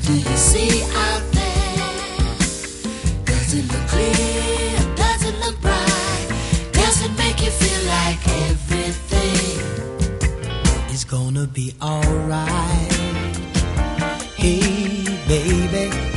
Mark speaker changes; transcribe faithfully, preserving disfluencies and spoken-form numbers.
Speaker 1: do you see out there? Does it look clear? Does it look bright? Does it make you feel like everything is gonna be alright? Hey, baby,